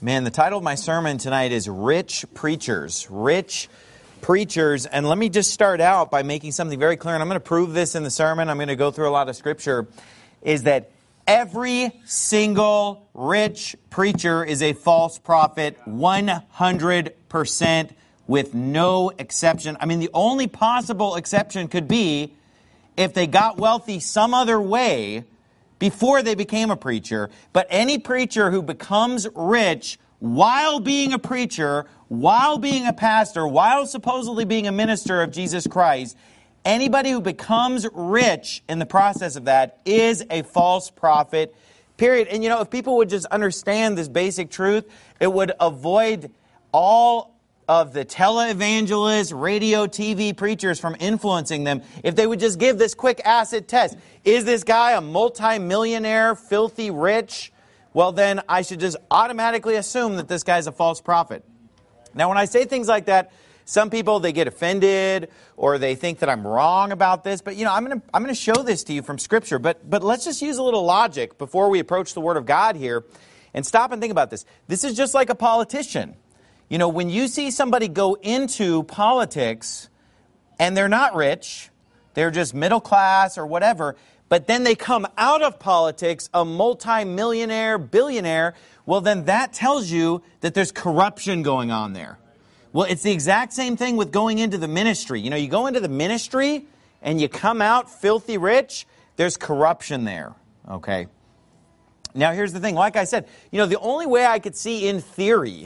Man, the title of my sermon tonight is Rich Preachers. Rich Preachers. And let me just start out by making something very clear, and I'm going to prove this in the sermon. I'm going to go through a lot of scripture, is that every single rich preacher is a false prophet, 100% with no exception. I mean, the only possible exception could be if they got wealthy some other way before they became a preacher. But any preacher who becomes rich while being a preacher, while being a pastor, while supposedly being a minister of Jesus Christ, anybody who becomes rich in the process of that is a false prophet, period. And if people would just understand this basic truth, it would avoid all of the televangelists, radio, TV preachers from influencing them if they would just give this quick acid test. Is this guy a multimillionaire, filthy rich? Well, then I should just automatically assume that this guy's a false prophet. Now, when I say things like that, some people, they get offended or they think that I'm wrong about this. But, I'm going to show this to you from Scripture. But let's just use a little logic before we approach the Word of God here and stop and think about this. This is just like a politician. When you see somebody go into politics and they're not rich, they're just middle class or whatever, but then they come out of politics a multi-millionaire, billionaire, well, then that tells you that there's corruption going on there. Well, it's the exact same thing with going into the ministry. You go into the ministry and you come out filthy rich, there's corruption there, okay? Now, here's the thing. Like I said, the only way I could see in theory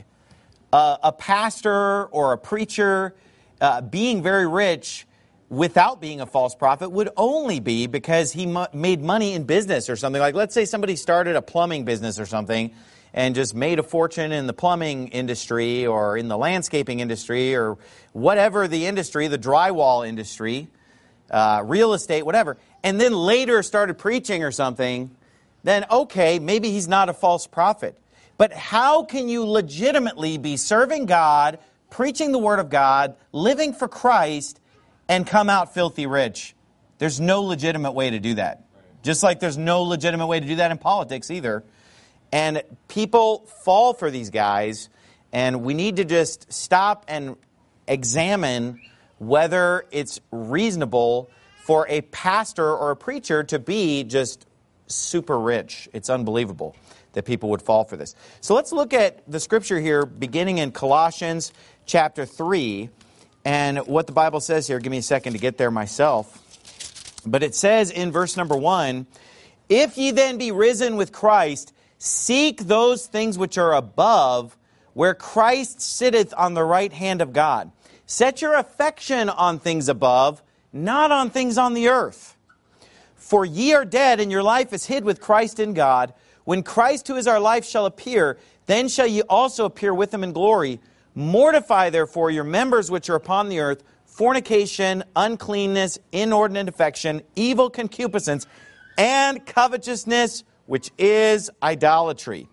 a pastor or a preacher being very rich without being a false prophet would only be because he made money in business or something. Like, let's say somebody started a plumbing business or something and just made a fortune in the plumbing industry or in the landscaping industry or whatever the industry, the drywall industry, real estate, whatever, and then later started preaching or something, then okay, maybe he's not a false prophet. But how can you legitimately be serving God, preaching the Word of God, living for Christ, and come out filthy rich? There's no legitimate way to do that. Just like there's no legitimate way to do that in politics either. And people fall for these guys, and we need to just stop and examine whether it's reasonable for a pastor or a preacher to be just super rich. It's unbelievable that people would fall for this. So let's look at the scripture here beginning in Colossians chapter 3 and what the Bible says here. Give me a second to get there myself. But it says in verse number 1, "If ye then be risen with Christ, seek those things which are above, where Christ sitteth on the right hand of God. Set your affection on things above, not on things on the earth. For ye are dead, and your life is hid with Christ in God. When Christ, who is our life, shall appear, then shall ye also appear with him in glory. Mortify therefore your members which are upon the earth, fornication, uncleanness, inordinate affection, evil concupiscence, and covetousness, which is idolatry."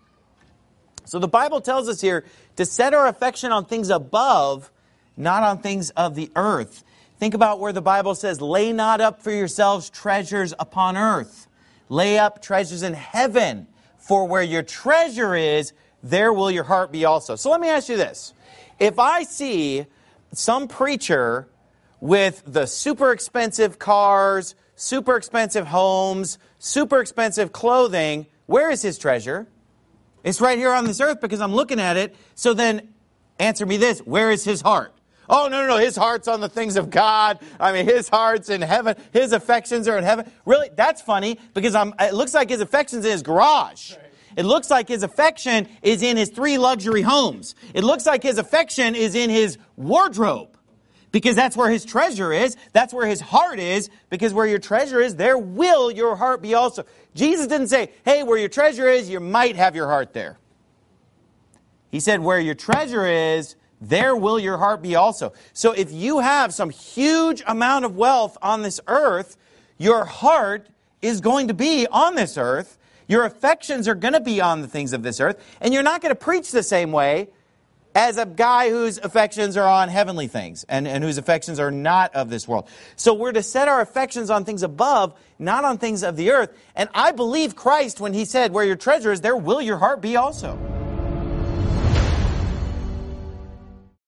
So the Bible tells us here to set our affection on things above, not on things of the earth. Think about where the Bible says, "Lay not up for yourselves treasures upon earth. Lay up treasures in heaven. For where your treasure is, there will your heart be also." So let me ask you this. If I see some preacher with the super expensive cars, super expensive homes, super expensive clothing, where is his treasure? It's right here on this earth because I'm looking at it. So then answer me this. Where is his heart? Oh, no. His heart's on the things of God. I mean, his heart's in heaven. His affections are in heaven. Really? That's funny because it looks like his affection's in his garage. It looks like his affection is in his 3 luxury homes. It looks like his affection is in his wardrobe because that's where his treasure is. That's where his heart is, because where your treasure is, there will your heart be also. Jesus didn't say, hey, where your treasure is, you might have your heart there. He said, where your treasure is, there will your heart be also. So if you have some huge amount of wealth on this earth, your heart is going to be on this earth. Your affections are going to be on the things of this earth. And you're not going to preach the same way as a guy whose affections are on heavenly things and whose affections are not of this world. So we're to set our affections on things above, not on things of the earth. And I believe Christ when he said, where your treasure is, there will your heart be also.